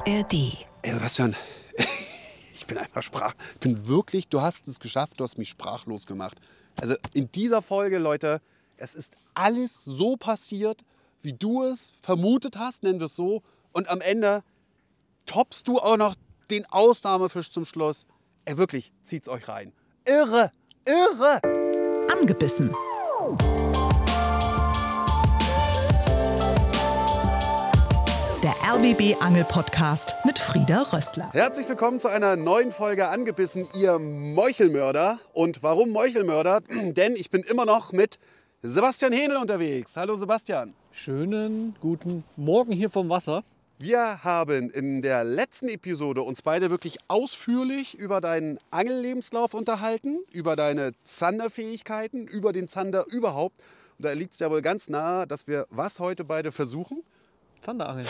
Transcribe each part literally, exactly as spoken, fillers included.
A R D. Ey, Sebastian, ich bin einfach sprach... Ich bin wirklich... Du hast es geschafft, du hast mich sprachlos gemacht. Also in dieser Folge, Leute, es ist alles so passiert, wie du es vermutet hast, nennen wir es so. Und am Ende toppst du auch noch den Ausnahmefisch zum Schluss. Ey, wirklich, zieht's euch rein. Irre, irre! Angebissen. Der R B B Angel Podcast mit Frieda Rössler. Herzlich willkommen zu einer neuen Folge Angebissen, ihr Meuchelmörder. Und warum Meuchelmörder? Denn ich bin immer noch mit Sebastian Hähnel unterwegs. Hallo Sebastian. Schönen guten Morgen hier vom Wasser. Wir haben in der letzten Episode uns beide wirklich ausführlich über deinen Angellebenslauf unterhalten, über deine Zanderfähigkeiten, über den Zander überhaupt. Und da liegt es ja wohl ganz nahe, dass wir was heute beide versuchen? Zanderangeln.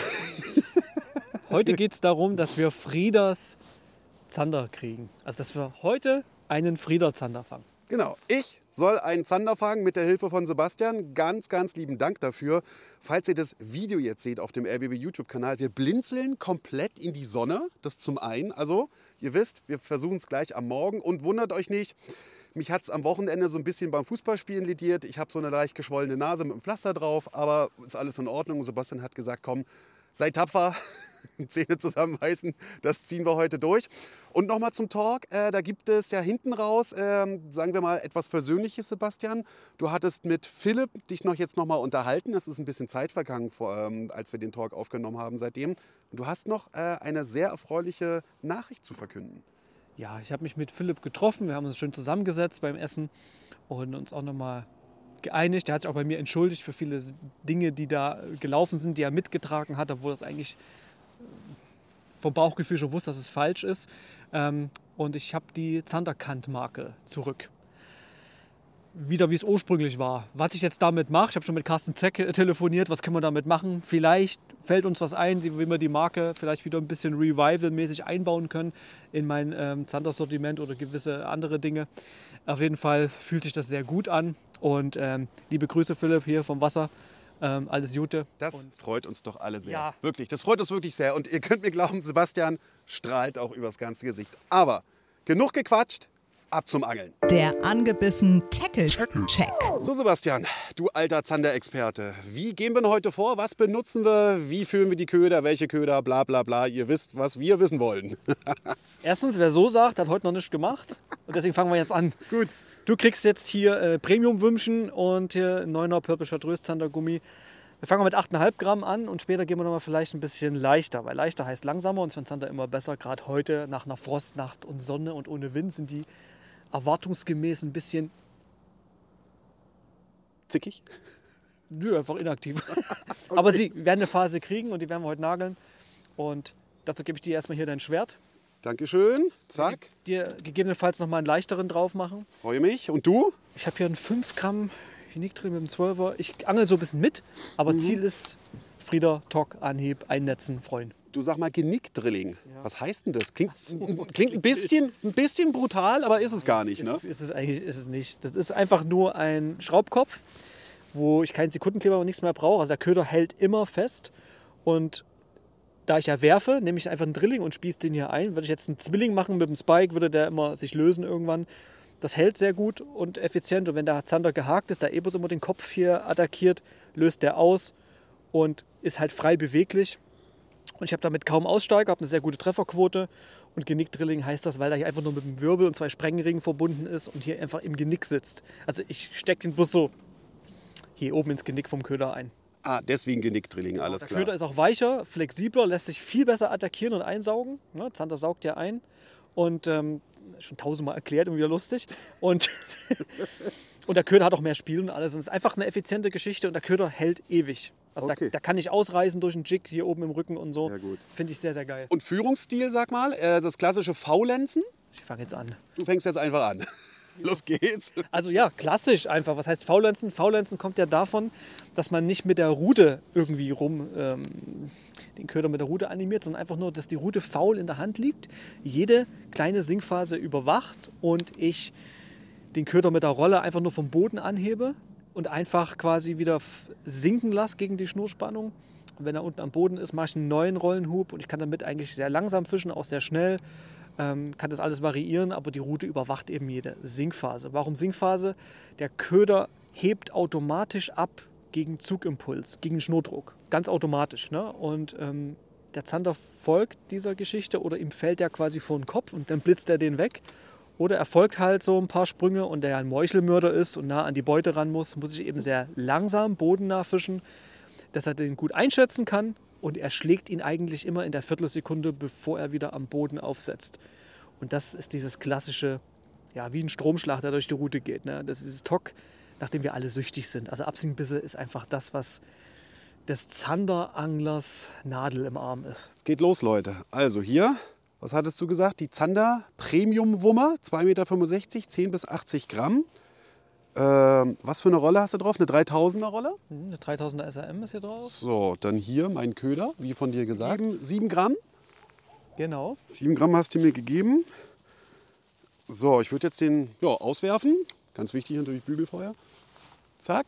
Heute geht es darum, dass wir Friedas Zander kriegen. Also dass wir heute einen Frieder-Zander fangen. Genau, ich soll einen Zander fangen mit der Hilfe von Sebastian. Ganz, ganz lieben Dank dafür. Falls ihr das Video jetzt seht auf dem R B B YouTube-Kanal, wir blinzeln komplett in die Sonne. Das zum einen. Also, ihr wisst, wir versuchen es gleich am Morgen. Und wundert euch nicht, mich hat es am Wochenende so ein bisschen beim Fußballspielen lediert. Ich habe so eine leicht geschwollene Nase mit einem Pflaster drauf, aber ist alles in Ordnung. Sebastian hat gesagt, komm, sei tapfer. Zähne zusammenbeißen, das ziehen wir heute durch. Und nochmal zum Talk, äh, da gibt es ja hinten raus, äh, sagen wir mal, etwas Versöhnliches, Sebastian. Du hattest mit Philipp dich noch jetzt nochmal unterhalten. Es ist ein bisschen Zeit vergangen, vor, ähm, als wir den Talk aufgenommen haben seitdem. Und du hast noch äh, eine sehr erfreuliche Nachricht zu verkünden. Ja, ich habe mich mit Philipp getroffen. Wir haben uns schön zusammengesetzt beim Essen und uns auch nochmal geeinigt. Er hat sich auch bei mir entschuldigt für viele Dinge, die da gelaufen sind, die er mitgetragen hat, obwohl das eigentlich vom Bauchgefühl schon wusste, dass es falsch ist. Ähm, und ich habe die Zanderkant-Marke zurück. Wieder wie es ursprünglich war. Was ich jetzt damit mache, ich habe schon mit Carsten Zeck telefoniert, was können wir damit machen? Vielleicht fällt uns was ein, wie wir die Marke vielleicht wieder ein bisschen Revival-mäßig einbauen können in mein ähm, Zandersortiment oder gewisse andere Dinge. Auf jeden Fall fühlt sich das sehr gut an. Und ähm, liebe Grüße, Philipp, hier vom Wasser. Ähm, alles Gute. Das und freut uns doch alle sehr. Ja. Wirklich, das freut uns wirklich sehr. Und ihr könnt mir glauben, Sebastian strahlt auch übers ganze Gesicht. Aber genug gequatscht, ab zum Angeln. Der Angebissen Tackle Check. So Sebastian, du alter Zanderexperte, wie gehen wir denn heute vor? Was benutzen wir? Wie füllen wir die Köder? Welche Köder? Bla bla bla. Ihr wisst, was wir wissen wollen. Erstens, wer so sagt, hat heute noch nichts gemacht. Und deswegen fangen wir jetzt an. Gut. Du kriegst jetzt hier äh, Premium-Wümschen und hier neuner Purple Chartreuse Zandergummi. Wir fangen mit acht Komma fünf Gramm an und später gehen wir noch mal vielleicht ein bisschen leichter. Weil leichter heißt langsamer und es wird Zander immer besser. Gerade heute nach einer Frostnacht und Sonne und ohne Wind sind die erwartungsgemäß ein bisschen Zickig? nö, einfach inaktiv. Okay. Aber sie werden eine Phase kriegen und die werden wir heute nageln. Und dazu gebe ich dir erstmal hier dein Schwert. Dankeschön. Zack. Dir gegebenenfalls noch mal einen leichteren drauf machen. Freue mich. Und du? Ich habe hier einen fünf Gramm Unique drin mit dem zwölfer. Ich angel so ein bisschen mit, aber mhm. Ziel ist Frieder, Tock, Anhieb, Einnetzen, freuen. Du sag mal Genickdrilling. Ja. Was heißt denn das? Klingt, so. klingt ein, bisschen, ein bisschen brutal, aber ist es gar nicht. Ne? Ist, ist es eigentlich ist es nicht. Das ist einfach nur ein Schraubkopf, wo ich keinen Sekundenkleber und nichts mehr brauche. Also der Köder hält immer fest. Und da ich ja werfe, nehme ich einfach einen Drilling und spieße den hier ein. Würde ich jetzt einen Zwilling machen mit dem Spike, würde der immer sich lösen irgendwann. Das hält sehr gut und effizient. Und wenn der Zander gehakt ist, der Ebus immer den Kopf hier attackiert, löst der aus und ist halt frei beweglich. Und ich habe damit kaum Aussteiger, habe eine sehr gute Trefferquote. Und Genickdrilling heißt das, weil er hier einfach nur mit dem Wirbel und zwei Sprengringen verbunden ist und hier einfach im Genick sitzt. Also ich stecke den bloß so hier oben ins Genick vom Köder ein. Ah, deswegen Genickdrilling, alles der klar. Der Köder ist auch weicher, flexibler, lässt sich viel besser attackieren und einsaugen. Ne, Zander saugt ja ein. Und ähm, schon tausendmal erklärt und wieder lustig. Und, und der Köder hat auch mehr Spiel und alles. Und es ist einfach eine effiziente Geschichte und der Köder hält ewig. Also okay. da, da kann ich ausreißen durch einen Jig hier oben im Rücken und so. Sehr gut. Finde ich sehr, sehr geil. Und Führungsstil, sag mal, äh, das klassische V-Lenzen? Ich fange jetzt an. Du fängst jetzt einfach an. Los geht's. Also ja, klassisch einfach. Was heißt V-Lenzen? V-Lenzen kommt ja davon, dass man nicht mit der Rute irgendwie rum ähm, den Köder mit der Rute animiert, sondern einfach nur, dass die Rute faul in der Hand liegt, jede kleine Sinkphase überwacht und ich den Köder mit der Rolle einfach nur vom Boden anhebe und einfach quasi wieder f- sinken lasse gegen die Schnurspannung. Und wenn er unten am Boden ist, mache ich einen neuen Rollenhub und ich kann damit eigentlich sehr langsam fischen, auch sehr schnell. Ähm, kann das alles variieren, aber die Route überwacht eben jede Sinkphase. Warum Sinkphase? Der Köder hebt automatisch ab gegen Zugimpuls, gegen Schnurdruck. Ganz automatisch. Ne? Und ähm, der Zander folgt dieser Geschichte oder ihm fällt er quasi vor den Kopf und dann blitzt er den weg. Oder er folgt halt so ein paar Sprünge und der ja ein Meuchelmörder ist und nah an die Beute ran muss, muss ich eben sehr langsam bodennah fischen, dass er den gut einschätzen kann. Und er schlägt ihn eigentlich immer in der Viertelsekunde, bevor er wieder am Boden aufsetzt. Und das ist dieses klassische, ja, wie ein Stromschlag, der durch die Route geht. Ne? Das ist dieses Tok, nach dem wir alle süchtig sind. Also Absingbisse ist einfach das, was des Zanderanglers Nadel im Arm ist. Es geht los, Leute. Also hier, was hattest du gesagt? Die Zander Premium Wummer, zwei Komma fünfundsechzig Meter, zehn bis achtzig Gramm. Ähm, was für eine Rolle hast du drauf? Eine dreitausender Rolle? Eine dreitausender S R M ist hier drauf. So, dann hier mein Köder, wie von dir gesagt. sieben Gramm. Genau. sieben Gramm hast du mir gegeben. So, ich würde jetzt den ja, auswerfen. Ganz wichtig natürlich Bügelfeuer. Zack.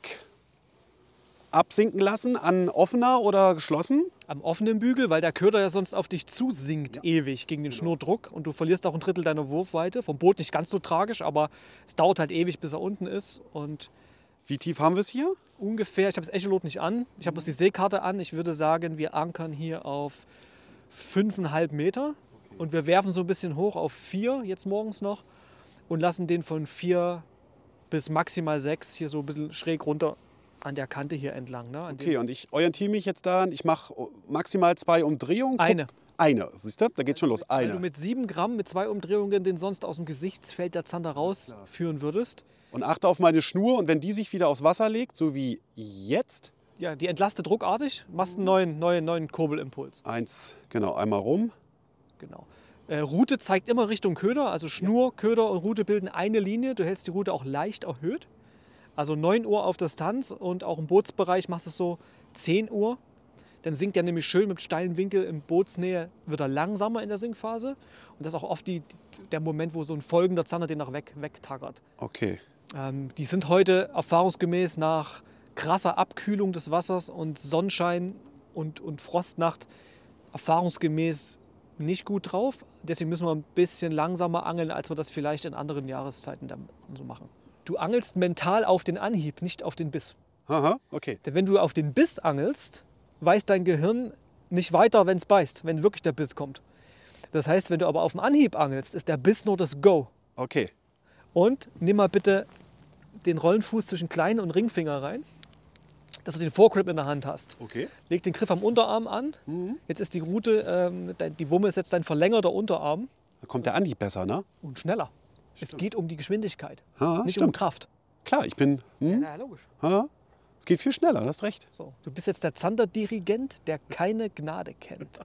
Absinken lassen an offener oder geschlossen. Am offenen Bügel, weil der Köder ja sonst auf dich zusinkt, ja. ewig gegen den Schnurdruck. Und du verlierst auch ein Drittel deiner Wurfweite. Vom Boot nicht ganz so tragisch, aber es dauert halt ewig, bis er unten ist. Und wie tief haben wir es hier? Ungefähr, ich habe das Echolot nicht an. Ich habe bloß die Seekarte an. Ich würde sagen, wir ankern hier auf fünfeinhalb Meter. Und wir werfen so ein bisschen hoch auf vier, jetzt morgens noch. Und lassen den von vier bis maximal sechs hier so ein bisschen schräg runter an der Kante hier entlang. Ne? An okay, und ich orientiere mich jetzt daran, ich mache maximal zwei Umdrehungen. Eine. Eine, siehst du? Da geht schon los. Eine. Weil du mit sieben Gramm, mit zwei Umdrehungen den sonst aus dem Gesichtsfeld der Zander rausführen würdest. Und achte auf meine Schnur und wenn die sich wieder aufs Wasser legt, so wie jetzt. Ja, die entlastet ruckartig, machst einen neuen, neuen, neuen Kurbelimpuls. Eins, genau, einmal rum. Genau. Äh, Route zeigt immer Richtung Köder, also Schnur, Köder und Route bilden eine Linie. Du hältst die Route auch leicht erhöht. Also neun Uhr auf Distanz und auch im Bootsbereich machst du es so zehn Uhr. Dann sinkt er nämlich schön mit steilen Winkel in Bootsnähe, wird er langsamer in der Sinkphase. Und das ist auch oft die, der Moment, wo so ein folgender Zander den noch weg, wegtackert. Okay. Ähm, die sind heute erfahrungsgemäß nach krasser Abkühlung des Wassers und Sonnenschein und, und Frostnacht erfahrungsgemäß nicht gut drauf. Deswegen müssen wir ein bisschen langsamer angeln, als wir das vielleicht in anderen Jahreszeiten dann so machen. Du angelst mental auf den Anhieb, nicht auf den Biss. Aha, okay. Denn wenn du auf den Biss angelst, weiß dein Gehirn nicht weiter, wenn es beißt, wenn wirklich der Biss kommt. Das heißt, wenn du aber auf den Anhieb angelst, ist der Biss nur das Go. Okay. Und nimm mal bitte den Rollenfuß zwischen Klein- und Ringfinger rein, dass du den Foregrip in der Hand hast. Okay. Leg den Griff am Unterarm an. Mhm. Jetzt ist die Route, ähm, die Wumme ist jetzt dein verlängerter Unterarm. Da kommt der Anhieb besser, ne? Und schneller. Stimmt. Es geht um die Geschwindigkeit, ha, nicht stimmt. um Kraft. Klar, ich bin... Hm? Ja, logisch. Ha? Es geht viel schneller, du hast recht. So, du bist jetzt der Zanderdirigent, der keine Gnade kennt.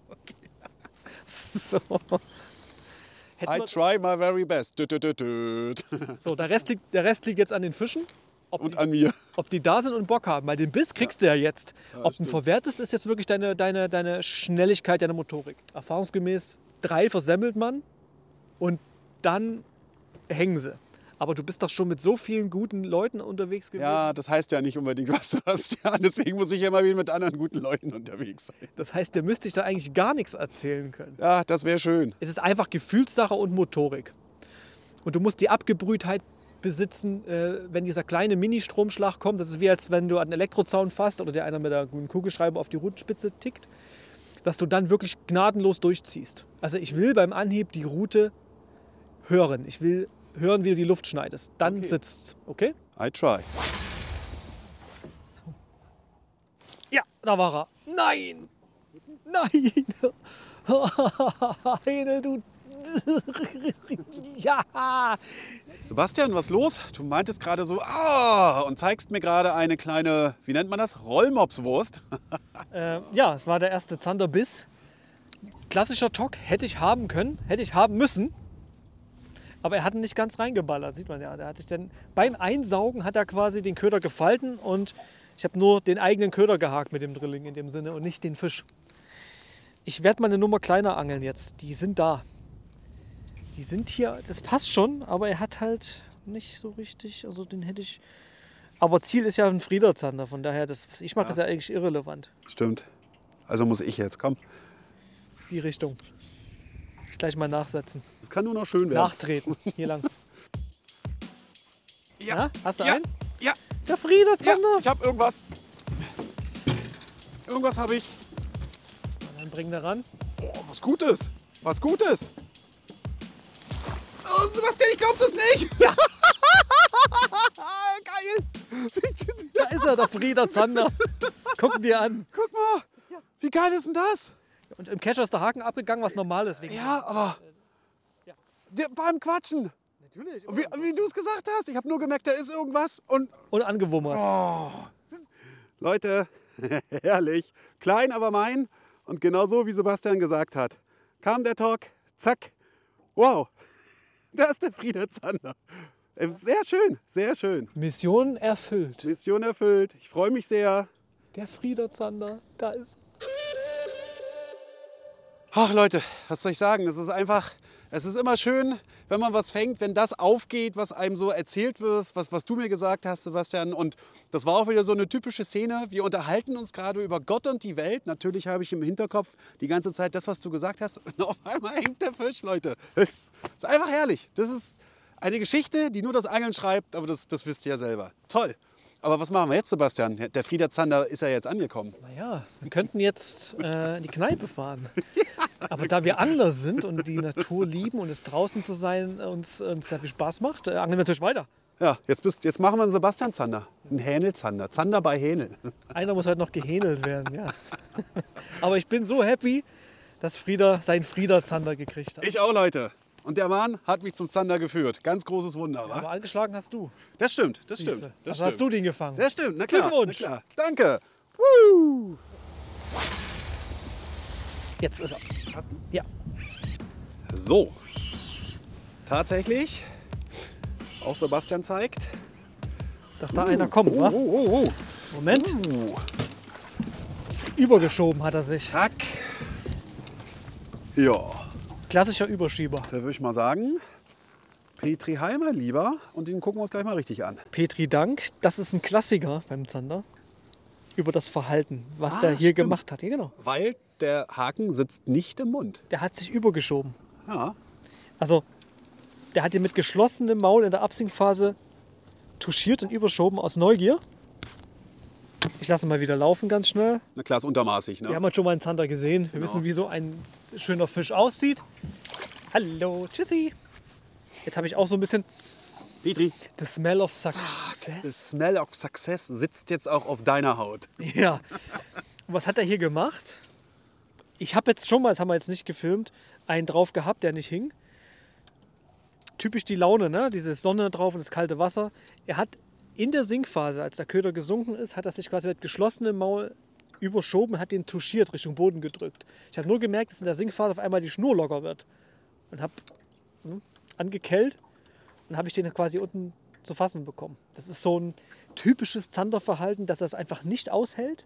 So. I try my very best. Dö, dö, dö, dö. So, der Rest, liegt, der Rest liegt jetzt an den Fischen. Ob und die, an mir. Ob die da sind und Bock haben. Weil den Biss kriegst ja. du ja jetzt. Ja, ob du ihn verwertest, ist jetzt wirklich deine, deine, deine Schnelligkeit, deine Motorik. Erfahrungsgemäß drei versemmelt man und dann hängen sie. Aber du bist doch schon mit so vielen guten Leuten unterwegs gewesen. Ja, das heißt ja nicht unbedingt, was du hast. Ja, deswegen muss ich ja immer wieder mit anderen guten Leuten unterwegs sein. Das heißt, der müsste ich da eigentlich gar nichts erzählen können. Ja, das wäre schön. Es ist einfach Gefühlssache und Motorik. Und du musst die Abgebrühtheit besitzen, äh, wenn dieser kleine Mini-Stromschlag kommt. Das ist wie, als wenn du an einen Elektrozaun fasst oder dir einer mit einem Kugelschreiber auf die Routenspitze tickt, dass du dann wirklich gnadenlos durchziehst. Also ich will beim Anhieb die Route hören. Ich will hören, wie du die Luft schneidest. Dann okay. Sitzt's. Okay? I try. Ja, da war er. Nein! Nein! Heine, du... Ja! Sebastian, was los? Du meintest gerade so, ah, und zeigst mir gerade eine kleine, wie nennt man das? Rollmopswurst. äh, ja, es war der erste Zanderbiss. Klassischer Tok hätte ich haben können, hätte ich haben müssen. Aber er hat ihn nicht ganz reingeballert, sieht man ja. Der hat sich dann, beim Einsaugen hat er quasi den Köder gefalten und ich habe nur den eigenen Köder gehakt mit dem Drilling in dem Sinne und nicht den Fisch. Ich werde mal eine Nummer kleiner angeln jetzt. Die sind da. Die sind hier, das passt schon, aber er hat halt nicht so richtig, also den hätte ich Aber Ziel ist ja ein Friederzander, von daher, das, was ich mache, Ja. ist ja eigentlich irrelevant. Stimmt. Also muss ich jetzt, komm. Die Richtung. Gleich mal nachsetzen. Es kann nur noch schön werden. Nachtreten. Hier lang. Ja. Ja, hast du Ja. einen? Ja. Der Ja, Friederzander. ich habe irgendwas. Irgendwas habe ich. Dann bring da ran. Oh, was Gutes. Was Gutes. Oh, Sebastian, ich glaube das nicht. Ja. Geil. Da ist er, der Friederzander. Guck dir an. Guck mal. Wie geil ist denn das? Und im Catcher ist der Haken abgegangen, was normal ist. Wegen Ja, aber Ja. der, beim Quatschen. Natürlich. Wie, wie du es gesagt hast. Ich habe nur gemerkt, da ist irgendwas. Und Und angewummert. Leute, herrlich. Klein, aber mein. Und genau so, wie Sebastian gesagt hat. Kam der Talk, zack. Wow, da ist der Friederzander. Äh, Sehr schön, sehr schön. Mission erfüllt. Mission erfüllt. Ich freue mich sehr. Der Friederzander, da ist er. Ach Leute, was soll ich sagen? Das ist einfach, es ist immer schön, wenn man was fängt, wenn das aufgeht, was einem so erzählt wird, was, was du mir gesagt hast, Sebastian. Und das war auch wieder so eine typische Szene. Wir unterhalten uns gerade über Gott und die Welt. Natürlich habe ich im Hinterkopf die ganze Zeit das, was du gesagt hast. Und auf einmal hängt der Fisch, Leute. Das ist einfach herrlich. Das ist eine Geschichte, die nur das Angeln schreibt, aber das, das wisst ihr ja selber. Toll. Aber was machen wir jetzt, Sebastian? Der Friederzander ist ja jetzt angekommen. Naja, wir könnten jetzt äh, in die Kneipe fahren. Aber da wir Angler sind und die Natur lieben und es draußen zu sein uns, uns sehr viel Spaß macht, äh, angeln wir natürlich weiter. Ja, jetzt, bist, jetzt machen wir einen Sebastian-Zander. Einen Hähnel-Zander. Zander bei Hähnel. Einer muss halt noch gehähnelt werden, ja. Aber ich bin so happy, dass Frieder seinen Friederzander gekriegt hat. Ich auch, Leute. Und der Mann hat mich zum Zander geführt. Ganz großes Wunder, wa? Aber angeschlagen hast du. Das stimmt, das Siehste. stimmt. Das Also stimmt. hast du den gefangen. Das stimmt, na klar. Glückwunsch. Na klar. Danke. Woo. Jetzt ist er. Ja. So. Tatsächlich. Auch Sebastian zeigt. Dass da einer kommt, Oh, wa? oh, oh, oh. Moment. Uh. Übergeschoben hat er sich. Zack. Ja, Klassischer Überschieber. da würde ich mal sagen, Petri Heimer lieber. Und den gucken wir uns gleich mal richtig an. Petri Dank, das ist ein Klassiker beim Zander. Über das Verhalten, was Ah, der hier stimmt. gemacht hat. Ja, genau. Weil der Haken sitzt nicht im Mund. Der hat sich übergeschoben. Ja. Also, der hat hier mit geschlossenem Maul in der Absinkphase touchiert und überschoben aus Neugier. Ich lasse mal wieder laufen ganz schnell. Na klar, ist untermaßig, Wir ne? haben heute schon mal einen Zander gesehen. Wir Genau. wissen, wie so ein schöner Fisch aussieht. Hallo, tschüssi. Jetzt habe ich auch so ein bisschen Petri, the smell of the success. smell of success sitzt jetzt auch auf deiner Haut. Ja. Und was hat er hier gemacht? Ich habe jetzt schon mal, das haben wir jetzt nicht gefilmt, einen drauf gehabt, der nicht hing. Typisch die Laune, ne? Diese Sonne drauf und das kalte Wasser. Er hat in der Sinkphase, als der Köder gesunken ist, hat er sich quasi mit geschlossenem Maul überschoben, hat den touchiert, Richtung Boden gedrückt. Ich habe nur gemerkt, dass in der Sinkphase auf einmal die Schnur locker wird. Und habe hm, angekellt und habe ich den quasi unten zu fassen bekommen. Das ist so ein typisches Zanderverhalten, dass er es einfach nicht aushält,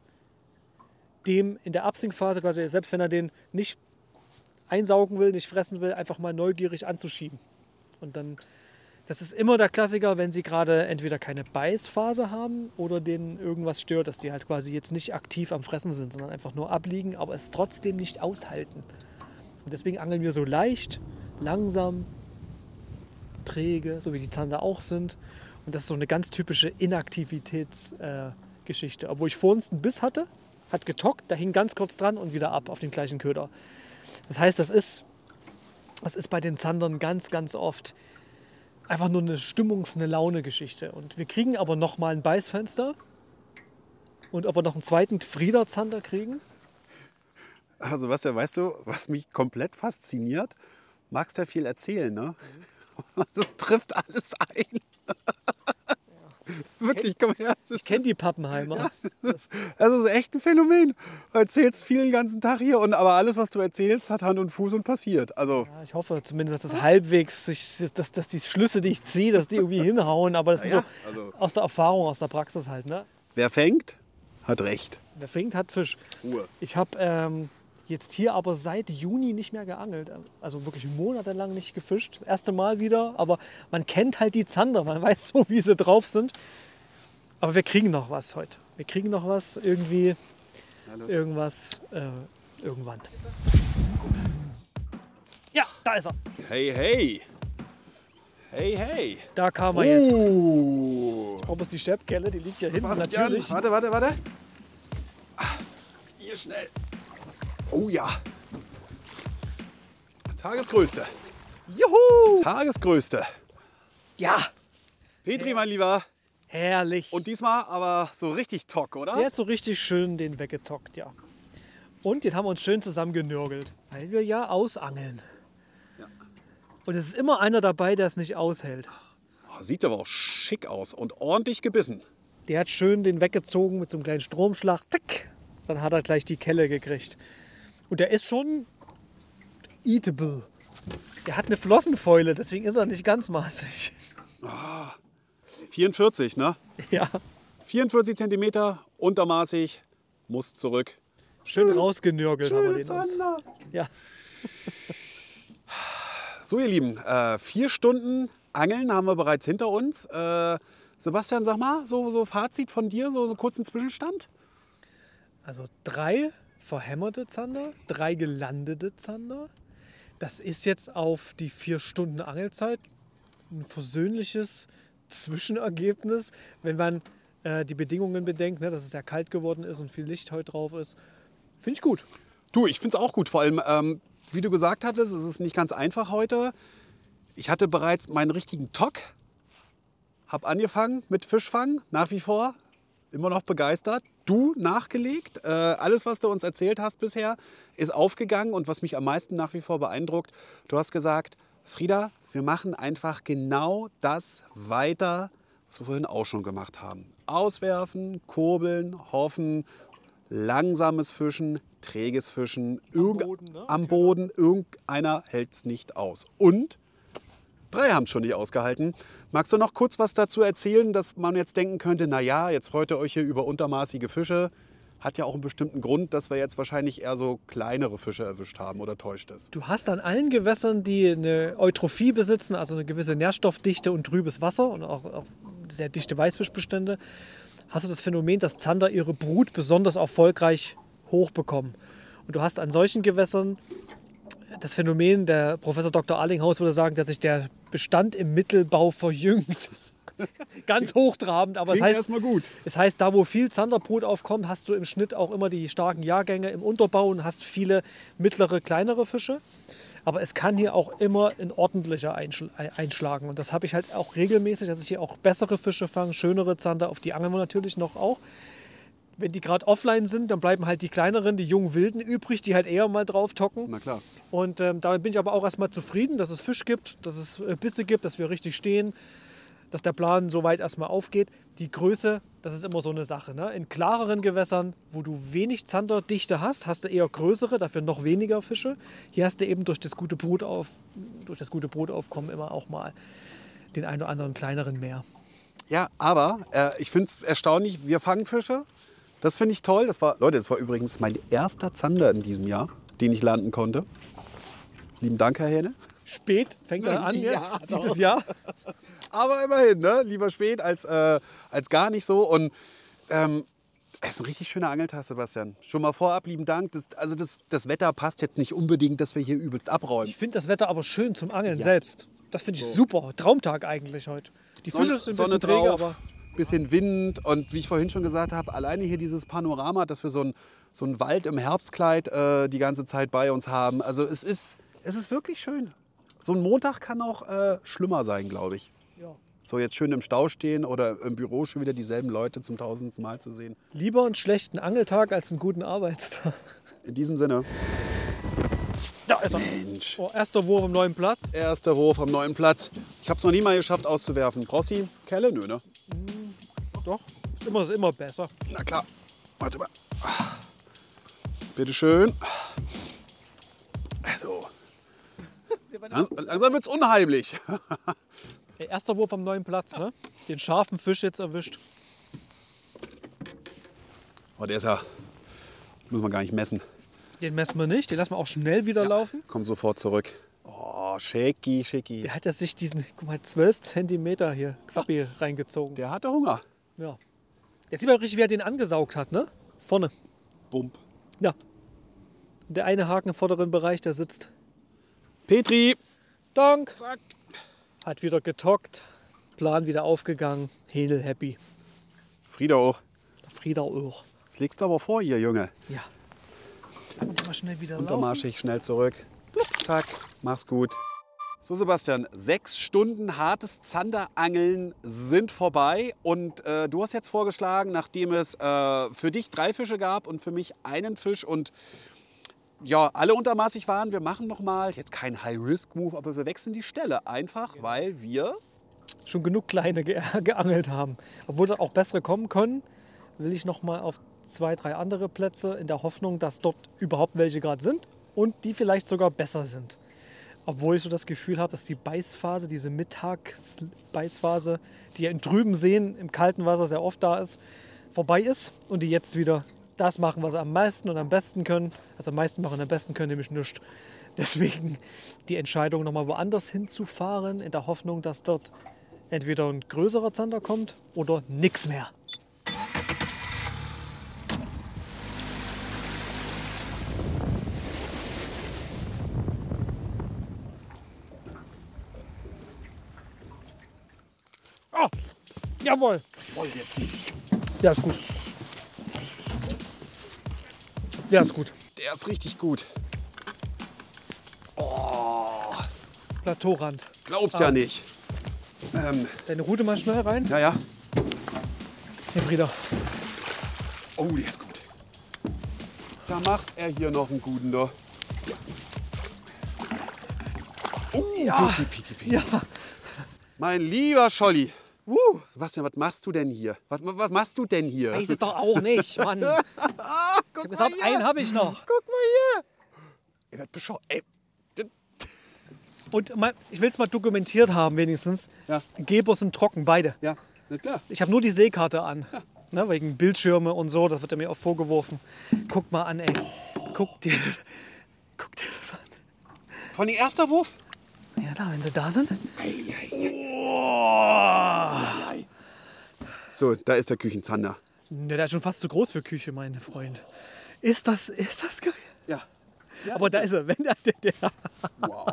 dem in der Absinkphase, quasi, selbst wenn er den nicht einsaugen will, nicht fressen will, einfach mal neugierig anzuschieben. Und dann, das ist immer der Klassiker, wenn sie gerade entweder keine Beißphase haben oder denen irgendwas stört, dass die halt quasi jetzt nicht aktiv am Fressen sind, sondern einfach nur abliegen, aber es trotzdem nicht aushalten. Und deswegen angeln wir so leicht, langsam, träge, so wie die Zander auch sind. Und das ist so eine ganz typische Inaktivitätsgeschichte. Äh, Obwohl ich vor uns einen Biss hatte, hat getockt, da hing ganz kurz dran und wieder ab auf den gleichen Köder. Das heißt, das ist, das ist bei den Zandern ganz, ganz oft einfach nur eine Stimmungs-, eine Laune-Geschichte. Und wir kriegen aber noch mal ein Beißfenster. Und ob wir noch einen zweiten Friederzander kriegen? Also, was, weißt du, was mich komplett fasziniert? Magst ja viel erzählen, ne? Das trifft alles ein. Wirklich, komm her. Das Ich kenne die Pappenheimer. Das, das ist echt ein Phänomen. Du erzählst viel den ganzen Tag hier, und, aber alles, was du erzählst, hat Hand und Fuß und passiert. Also, Ja, ich hoffe zumindest, dass das halbwegs, sich, dass, dass die Schlüsse, die ich ziehe, dass die irgendwie hinhauen. Aber das ist ja, so also, aus der Erfahrung, aus der Praxis halt. Ne? wer fängt, hat recht. Wer fängt, hat Fisch. Ruhe. Ich habe ähm, jetzt hier aber seit Juni nicht mehr geangelt. Also wirklich monatelang nicht gefischt. Das erste Mal wieder. Aber man kennt halt die Zander. Man weiß so, wie sie drauf sind. Aber wir kriegen noch was heute. Wir kriegen noch was irgendwie, irgendwas, äh, irgendwann. Ja, da ist er. Hey, hey. Hey, hey. Da kam er jetzt. Oh. Ob es die Scheppkelle, die liegt ja hinten Bastian, natürlich. warte, warte, warte. Ah, hier schnell. Oh ja. Tagesgrößte. Juhu! Tagesgrößte. Ja, Petri, mein Lieber. herrlich. Und diesmal aber so richtig Tock, oder? Der hat so richtig schön den weggetockt, ja. Und den haben wir uns schön zusammengenörgelt, weil wir ja ausangeln. Ja. Und es ist immer einer dabei, der es nicht aushält. Oh, sieht aber auch schick aus und ordentlich gebissen. Der hat schön den weggezogen mit so einem kleinen Stromschlag. Zack, dann hat er gleich die Kelle gekriegt. Und der ist schon eatable. Der hat eine Flossenfäule, deswegen ist er nicht ganz maßig. vierundvierzig, ne? Ja, vierundvierzig Zentimeter, untermaßig, muss zurück. schön rausgenörgelt haben wir den uns. Zander. Ja. So, ihr Lieben, äh, vier Stunden Angeln haben wir bereits hinter uns. Äh, Sebastian, sag mal, so, so Fazit von dir, so, so kurzen Zwischenstand? Also drei verhämmerte Zander, drei gelandete Zander. Das ist jetzt auf die vier Stunden Angelzeit ein versöhnliches Zwischenergebnis, wenn man äh, die Bedingungen bedenkt, ne, dass es sehr kalt geworden ist und viel Licht heute drauf ist. Finde ich gut. Du, ich finde es auch gut. Vor allem, ähm, wie du gesagt hattest, es ist nicht ganz einfach heute. Ich hatte bereits meinen richtigen Tock. Habe angefangen mit Fischfang, nach wie vor. Immer noch begeistert. Du nachgelegt. Äh, alles, was du uns erzählt hast bisher, ist aufgegangen. Und was mich am meisten nach wie vor beeindruckt, du hast gesagt, Frieda, wir machen einfach genau das weiter, was wir vorhin auch schon gemacht haben. Auswerfen, kurbeln, hoffen, langsames Fischen, träges Fischen. Irgend- Boden, ne? Am Boden. Irgendeiner hält es nicht aus. Und drei haben es schon nicht ausgehalten. Magst du noch kurz was dazu erzählen, dass man jetzt denken könnte, naja, jetzt freut ihr euch hier über untermaßige Fische. Hat ja auch einen bestimmten Grund, dass wir jetzt wahrscheinlich eher so kleinere Fische erwischt haben, oder täuscht es? Du hast an allen Gewässern, die eine Eutrophie besitzen, also eine gewisse Nährstoffdichte und trübes Wasser und auch, auch sehr dichte Weißfischbestände, hast du das Phänomen, dass Zander ihre Brut besonders erfolgreich hochbekommen. Und du hast an solchen Gewässern das Phänomen, der Professor Doktor Arlinghaus würde sagen, dass sich der Bestand im Mittelbau verjüngt. Ganz hochtrabend, aber es heißt, erstmal gut. es heißt, da wo viel Zanderbrut aufkommt, hast du im Schnitt auch immer die starken Jahrgänge im Unterbau und hast viele mittlere, kleinere Fische. Aber es kann hier auch immer ein ordentlicher einschlagen. Und das habe ich halt auch regelmäßig, dass ich hier auch bessere Fische fange, schönere Zander, auf die angeln wir natürlich noch auch. Wenn die gerade offline sind, dann bleiben halt die kleineren, die jungen Wilden übrig, die halt eher mal drauf tocken. Na klar. Und ähm, damit bin ich aber auch erstmal zufrieden, dass es Fisch gibt, dass es äh, Bisse gibt, dass wir richtig stehen, dass der Plan soweit erstmal aufgeht. Die Größe, das ist immer so eine Sache. Ne? In klareren Gewässern, wo du wenig Zanderdichte hast, hast du eher größere, dafür noch weniger Fische. Hier hast du eben durch das gute Brutauf, durch das gute Brutaufkommen immer auch mal den einen oder anderen kleineren mehr. Ja, aber äh, ich finde es erstaunlich, wir fangen Fische. Das finde ich toll. Das war, Leute, das war übrigens mein erster Zander in diesem Jahr, den ich landen konnte. Lieben Dank, Herr Hähne. Spät fängt er an jetzt, Ja, doch. dieses Jahr. Aber immerhin, ne? Lieber spät als, äh, als gar nicht so. Und ähm, es ist ein richtig schöner Angeltag, Sebastian. Schon mal vorab, lieben Dank. Das, also das, das Wetter passt jetzt nicht unbedingt, dass wir hier übelst abräumen. Ich finde das Wetter aber schön zum Angeln Ja. selbst. Das finde ich super. Traumtag eigentlich heute. Die Fische sind ein Sonne bisschen träge, drauf, aber bisschen Wind und wie ich vorhin schon gesagt habe, alleine hier dieses Panorama, dass wir so einen so einen Wald im Herbstkleid äh, die ganze Zeit bei uns haben. Also es ist, es ist wirklich schön. So ein Montag kann auch äh, schlimmer sein, glaube ich. ja. So jetzt schön im Stau stehen oder im Büro schon wieder dieselben Leute zum tausendsten Mal zu sehen. Lieber einen schlechten Angeltag als einen guten Arbeitstag. In diesem Sinne, Da ist er. Mensch, Oh, erster Wurf am neuen Platz. erster Wurf am neuen Platz. Ich habe es noch nie mal geschafft auszuwerfen. Brauchst du die Kelle? Nö, ne? Doch, ist immer, ist immer besser. Na klar. Warte mal. Bitte schön. Also, Langs langsam wird's unheimlich. Ey, erster Wurf am neuen Platz, ne? Den scharfen Fisch jetzt erwischt. Oh, der ist ja, muss man gar nicht messen. Den messen wir nicht, den lassen wir auch schnell wieder laufen. Kommt sofort zurück. Oh, shaky, shaky. Der hat ja sich diesen, guck mal, zwölf Zentimeter hier Quappi reingezogen. Der hatte Hunger. Ja. Jetzt sieht man richtig, wie er den angesaugt hat, ne? Vorne. Bump. Ja. Der eine Haken im vorderen Bereich, der sitzt. Petri! Dank. Zack. Hat wieder getockt. Plan wieder aufgegangen. Hähnel happy. Frieda auch. Der Frieda auch. Das legst du aber vor hier, Junge. Ja. Und mal schnell wieder Und dann laufen. marsche ich schnell zurück. Zack, mach's gut. So Sebastian, sechs Stunden hartes Zanderangeln sind vorbei und äh, du hast jetzt vorgeschlagen, nachdem es äh, für dich drei Fische gab und für mich einen Fisch und ja, alle untermaßig waren, wir machen nochmal, jetzt kein High-Risk-Move, aber wir wechseln die Stelle einfach, Genau. weil wir... Schon genug kleine ge geangelt haben. Obwohl da auch bessere kommen können, will ich noch mal auf zwei, drei andere Plätze in der Hoffnung, dass dort überhaupt welche gerade sind und die vielleicht sogar besser sind. Obwohl ich so das Gefühl habe, dass die Beißphase, diese Mittagsbeißphase, die ja in trüben Seen im kalten Wasser sehr oft da ist, vorbei ist und die jetzt wieder das machen, was sie am meisten und am besten können. Also am meisten machen und am besten können, nämlich nichts. Deswegen die Entscheidung, noch mal woanders hinzufahren, in der Hoffnung, dass dort entweder ein größerer Zander kommt oder nichts mehr. Oh, jawohl. Wollte jetzt. Ja, ist gut. Ja, ist gut. Der ist richtig gut. Plateaurand. Glaub's Ah. ja nicht. Ähm, Deine Rute mal schnell rein. ja, ja. Hey Frieda. Oh, der ist gut. Da macht er hier noch einen guten da. Oh, Ja. Piti, Piti, Piti. Ja. Mein lieber Scholli. Uh, Sebastian, was machst du denn hier? Was, was machst du denn hier? Weiß es doch auch nicht, Mann. Ich Ah, guck hab mal gesagt, hier. einen habe ich noch. Guck mal hier. Ihr werdet bescheuert. Ey. das- Und mal, ich will es mal dokumentiert haben wenigstens. Ja. Geber sind trocken, beide. Ja, ist klar. Ich habe nur die Seekarte an. Ne, wegen Bildschirme und so, das wird ja mir auch vorgeworfen. Guck mal an, ey. Guck dir, guck dir das an. Von den erster Wurf? Ja, da, wenn sie da sind. So, da ist der Küchenzander. Ne, der ist schon fast zu groß für Küche, mein Freund. Ist das, ist das geil? Ja. ja Aber da ist er. Wenn der, der, der. Wow.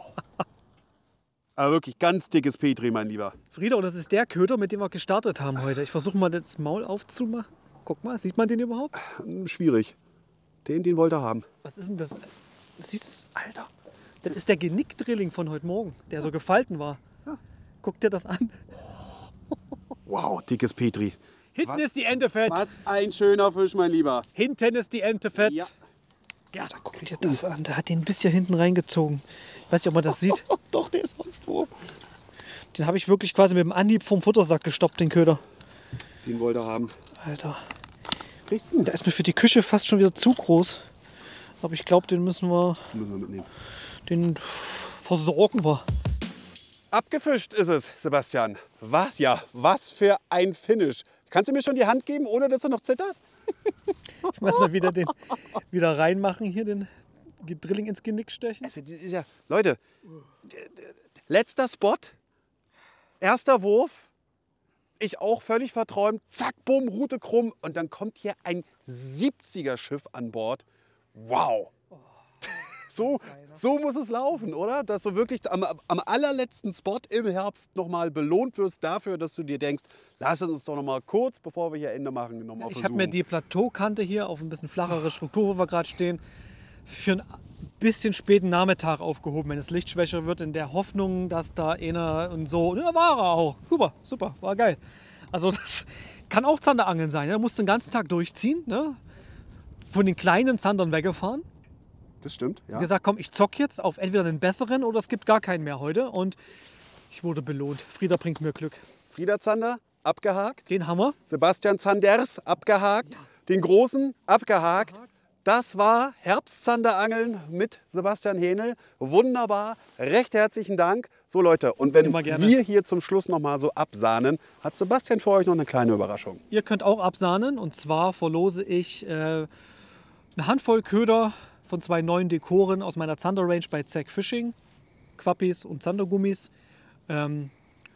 Aber wirklich ganz dickes Petri, mein Lieber. Frieda, und das ist der Köder, mit dem wir gestartet haben heute. Ich versuche mal das Maul aufzumachen. Guck mal, sieht man den überhaupt? Hm, Schwierig. Den, den wollte er haben. Was ist denn das? Siehst du? Alter. Das ist der Genickdrilling von heute Morgen, der so gefalten war. Guck dir das an. Wow, dickes Petri. Hinten Was? ist die Ente fett. Was ein schöner Fisch, mein Lieber. Hinten ist die Ente fett. Ja. Ja, da guck dir das an. Der hat den bis hier hinten reingezogen. Ich weiß nicht, ob man das sieht. Oh, doch, der ist sonst wo. Den habe ich wirklich quasi mit dem Anhieb vom Futtersack gestoppt, den Köder. Den wollte er haben. Alter. Kriegst du ihn? Der ist mir für die Küche fast schon wieder zu groß. Aber ich glaube, den müssen wir, Müssen wir mitnehmen. den versorgen wir. Abgefischt ist es, Sebastian. Was? Ja, was für ein Finish. Kannst du mir schon die Hand geben, ohne dass du noch zitterst? Ich muss mal wieder den wieder reinmachen hier, den Drilling ins Genick stechen. Also, das ist ja, Leute, letzter Spot, erster Wurf, ich auch völlig verträumt, zack, bumm, Rute krumm und dann kommt hier ein siebziger-Schiff an Bord. Wow! So, so muss es laufen, oder? Dass du wirklich am, am allerletzten Spot im Herbst nochmal belohnt wirst dafür, dass du dir denkst, lass es uns doch nochmal kurz, bevor wir hier Ende machen, nochmal Ich versuchen. habe mir die Plateaukante hier auf ein bisschen flachere Struktur, wo wir gerade stehen, für einen bisschen späten Nachmittag aufgehoben, wenn es Licht schwächer wird, in der Hoffnung, dass da einer und so, ja, war er auch. Super, super, war geil. Also das kann auch Zanderangeln sein. Da musst du den ganzen Tag durchziehen, ne? Von den kleinen Zandern weggefahren. Das stimmt, ja. Gesagt, komm, ich zock jetzt auf entweder den besseren oder es gibt gar keinen mehr heute. Und ich wurde belohnt. Frieda bringt mir Glück. Frieda Zander, abgehakt. Den Hammer. Sebastian Zanders, abgehakt. Den Großen, abgehakt. Das war Herbstzanderangeln mit Sebastian Hähnel. Wunderbar. Recht herzlichen Dank. So Leute, und wenn Immer gerne. wir hier zum Schluss noch mal so absahnen, hat Sebastian für euch noch eine kleine Überraschung. Ihr könnt auch absahnen. Und zwar verlose ich äh, eine Handvoll Köder von zwei neuen Dekoren aus meiner Zander Range bei Zack Fishing. Quappis und Zandergummis. Ähm,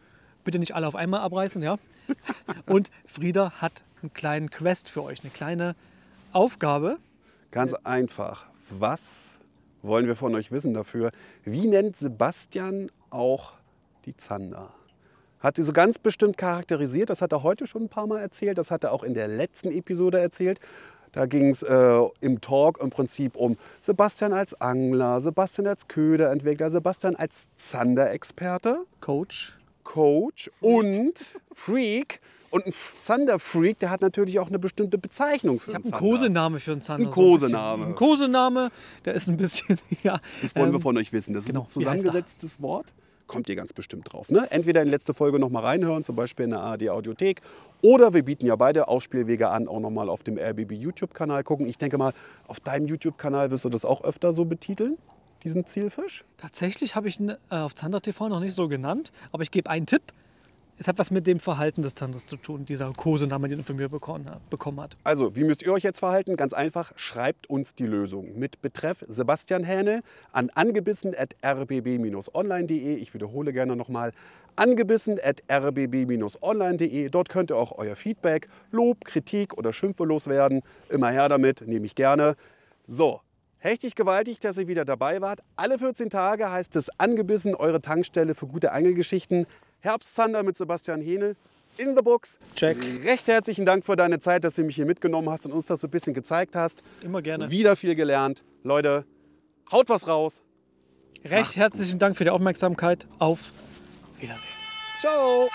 Bitte nicht alle auf einmal abreißen, ja. Und Frieda hat einen kleinen Quest für euch, eine kleine Aufgabe. Ganz einfach. Was wollen wir von euch wissen dafür? Wie nennt Sebastian auch die Zander? Hat sie so ganz bestimmt charakterisiert. Das hat er heute schon ein paar Mal erzählt. Das hat er auch in der letzten Episode erzählt. Da ging es äh, im Talk im Prinzip um Sebastian als Angler, Sebastian als Köderentwickler, Sebastian als Zanderexperte, Coach. Coach und Freak. Und ein Zanderfreak, der hat natürlich auch eine bestimmte Bezeichnung für Ich einen habe einen Zander. Kosename für einen Zander. Ein so ein bisschen. Kosename. Ein Kosename, der ist ein bisschen, ja. Das wollen wir ähm, von euch wissen. Das genau. ist ein Wie heißt er? zusammengesetztes Wort. Kommt ihr ganz bestimmt drauf. Ne? Entweder in die letzte Folge noch mal reinhören, zum Beispiel in der A R D-Audiothek. Oder wir bieten ja beide Ausspielwege an, auch noch mal auf dem R B B-YouTube-Kanal gucken. Ich denke mal, auf deinem YouTube-Kanal wirst du das auch öfter so betiteln, diesen Zielfisch. Tatsächlich habe ich ihn äh, auf Zander T V noch nicht so genannt, aber ich gebe einen Tipp. Es hat was mit dem Verhalten des Zanders zu tun, dieser Kosename, den er von mir bekommen hat. Also, wie müsst ihr euch jetzt verhalten? Ganz einfach, schreibt uns die Lösung mit Betreff Sebastian Hähnel an angebissen at r b b dash online punkt de. Ich wiederhole gerne nochmal, angebissen at r b b dash online punkt de. Dort könnt ihr auch euer Feedback, Lob, Kritik oder Schimpfe loswerden. Immer her damit, nehme ich gerne. So, hechtig gewaltig, dass ihr wieder dabei wart. Alle vierzehn Tage heißt es angebissen, eure Tankstelle für gute Angelgeschichten. Herbstzander mit Sebastian Hähnel in the books. Check. Recht herzlichen Dank für deine Zeit, dass du mich hier mitgenommen hast und uns das so ein bisschen gezeigt hast. Immer gerne. Wieder viel gelernt. Leute, haut was raus. Recht herzlichen Dank für die Aufmerksamkeit. Auf Wiedersehen. Ciao.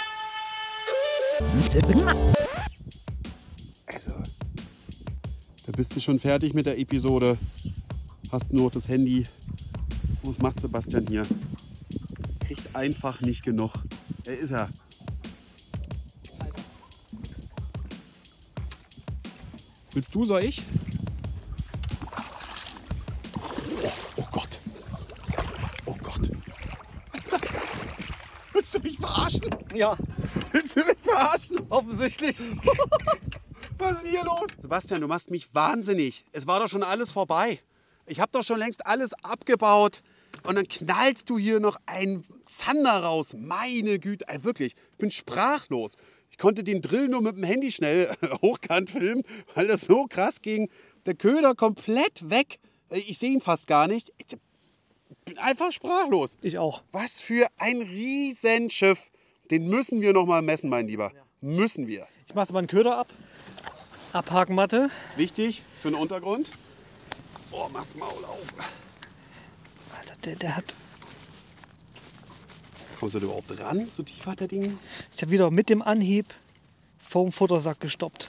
Also, da bist du schon fertig mit der Episode. Hast nur das Handy. Was macht Sebastian hier? Kriegt einfach nicht genug. Er ist er. Willst du, soll ich? Oh, oh Gott. Oh Gott. Willst du mich verarschen? Ja, Willst du mich verarschen? offensichtlich. Was ist denn hier los? Sebastian, du machst mich wahnsinnig. Es war doch schon alles vorbei. Ich habe doch schon längst alles abgebaut. Und dann knallst du hier noch einen Zander raus. Meine Güte, äh, wirklich, ich bin sprachlos. Ich konnte den Drill nur mit dem Handy schnell hochkant filmen, weil das so krass ging. Der Köder komplett weg. Ich sehe ihn fast gar nicht. Ich bin einfach sprachlos. Ich auch. Was für ein Riesenschiff. Den müssen wir noch mal messen, mein Lieber. Ja. Müssen wir. Ich mache mal einen Köder ab. Abhakenmatte. Ist wichtig für den Untergrund. Oh, mach's Maul auf. Alter, der, der hat... Kommst du da überhaupt ran? So tief hat der Ding? Ich habe wieder mit dem Anhieb vom Futtersack gestoppt.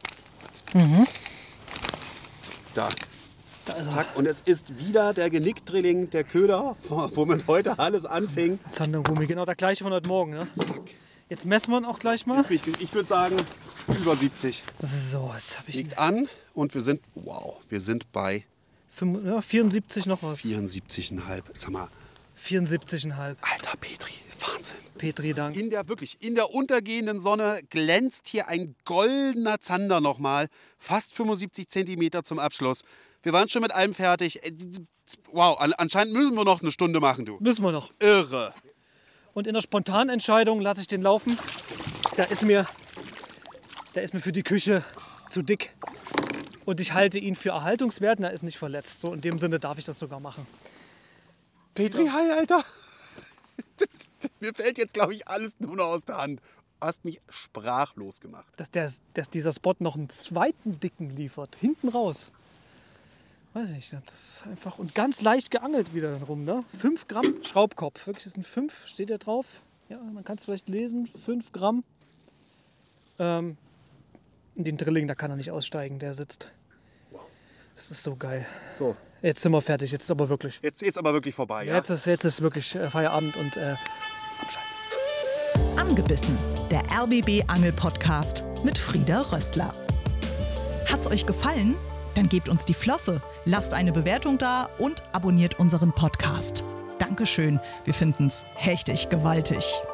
Da. Da ist er. Zack. Und es ist wieder der Genickdrilling, der Köder, womit heute alles anfing. Zandergummi, genau der gleiche von heute Morgen. Ne? Jetzt messen wir ihn auch gleich mal. Ich, ich würde sagen, über siebzig. So, jetzt habe ich Liegt an und wir sind, wow, wir sind bei fünf, ja, vierundsiebzig noch was. vierundsiebzig Komma fünf. Sag mal, vierundsiebzig Komma fünf. alter Petri, Wahnsinn. Petri, danke. In der, wirklich, in der untergehenden Sonne glänzt hier ein goldener Zander nochmal. Fast fünfundsiebzig Zentimeter zum Abschluss. Wir waren schon mit allem fertig. Wow, anscheinend müssen wir noch eine Stunde machen, du. Müssen wir noch. Irre. Und in der Spontanentscheidung lasse ich den laufen. Der ist mir, der ist mir für die Küche zu dick. Und ich halte ihn für erhaltungswert und er ist nicht verletzt. So in dem Sinne darf ich das sogar machen. Petri, hi, Alter. Mir fällt jetzt, glaube ich, alles nur noch aus der Hand. Du hast mich sprachlos gemacht. Dass, der, dass dieser Spot noch einen zweiten dicken liefert. Hinten raus. Weiß ich nicht. Das ist einfach. Und ganz leicht geangelt wieder rum. Ne? fünf Gramm Schraubkopf. Wirklich, das sind fünf. Steht da drauf? Ja, man kann es vielleicht lesen. fünf Gramm. Ähm, den Drilling, da kann er nicht aussteigen. Der sitzt. Das ist so geil. So. Jetzt sind wir fertig. Jetzt ist aber wirklich. Jetzt ist aber wirklich vorbei, ja? Jetzt ist, jetzt ist wirklich äh, Feierabend und äh, Abschalten. Angebissen, der R B B Angel Podcast mit Frieda Rössler. Hat's euch gefallen? Dann gebt uns die Flosse, lasst eine Bewertung da und abonniert unseren Podcast. Dankeschön, wir finden's hechtig gewaltig.